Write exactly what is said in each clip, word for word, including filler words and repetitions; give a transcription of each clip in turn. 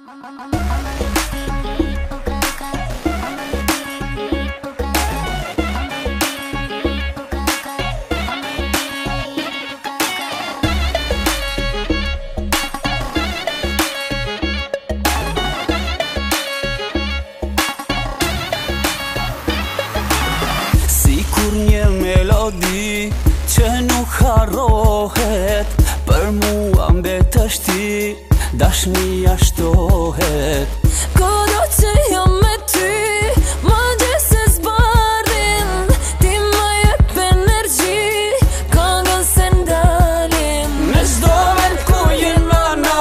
Sikur një melodi që nuk harrohet, për mua mbetesh ti, dashnia shtohet. Kodo që jam me ty, ma gjese zbarin, ti ma jep energji, këngën se ndalin. Me çdo vend ku jena na,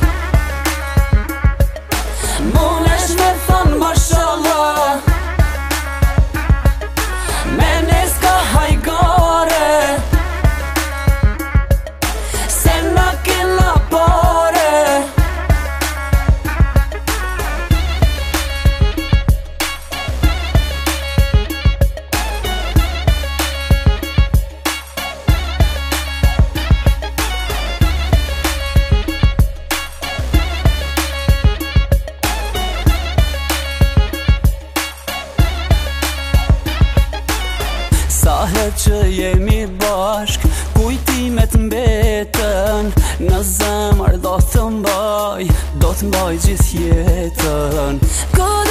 munesh me than mashallah, me neska hajgare, se na kena pare. Sa herë që jemi bashk, kujtimet mbeten, në zemër do të mbaj, do të mbaj gjithë jetën. Kodo